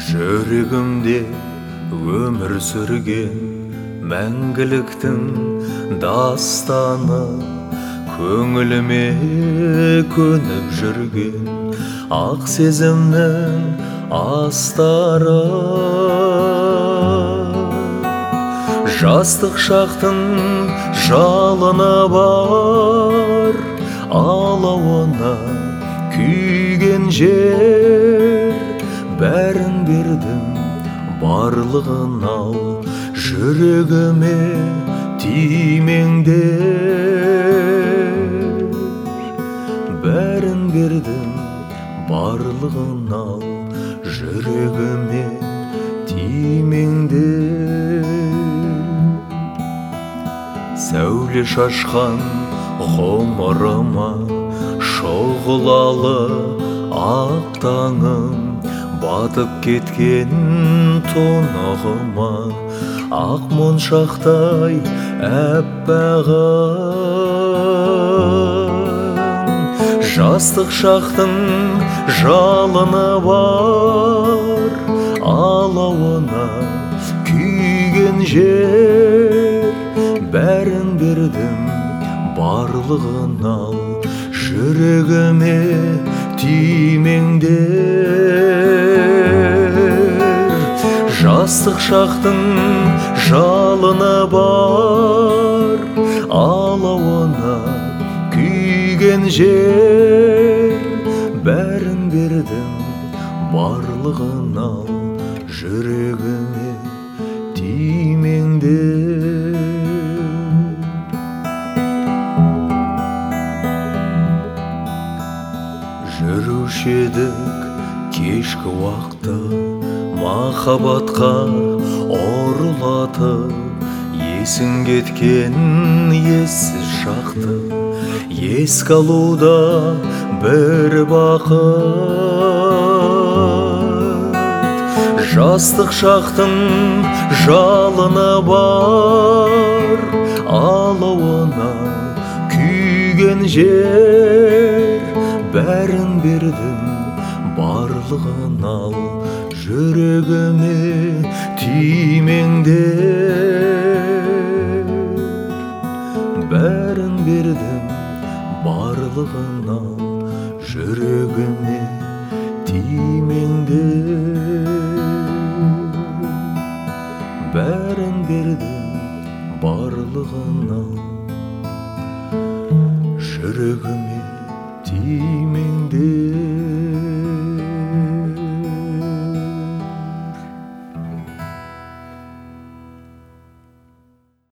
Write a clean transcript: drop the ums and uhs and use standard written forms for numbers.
жүрегімде өмір сүрген мәңгіліктің дастаны, көңіліме көніп жүрген ақ сезімнің астары. Жастық шақтың жалыны бар, алауына күйген жер. Бәрін бердім, барлығын ал, жүрегіме тимеңдер. Бәрін бердім, барлығын ал, жүрегіме тимеңдер. Сәуле шашқан ғұмырыма шұғылалы ақ таңым, батып кеткен тонығыма ақ моншақтай әппағым. Жастық шақтың жалыны бар, алауына күйген жер. Бәрін бердім, барлығын ал, жүрегіме тимеңдер. Жастық шақтың жалыны бар, алауына күйген жер. Бәрін бердім, барлығын ал, жүрегіме тимеңдер. Жүруші едік кешкі уақытта, махаббатқа ұрлатып, есің кеткен ессіз шақты еске алуда бір бақыт. Жастық шақтың жалыны бар, алауына күйген жер. Бәрін бердім, барлығын ал, жүрегіме тимеңдер. Бәрін бердім, барлығын ал, жүрегіме тимеңдер. Бәрін бердім, барлығын ал, жүрегіме тимеңдер.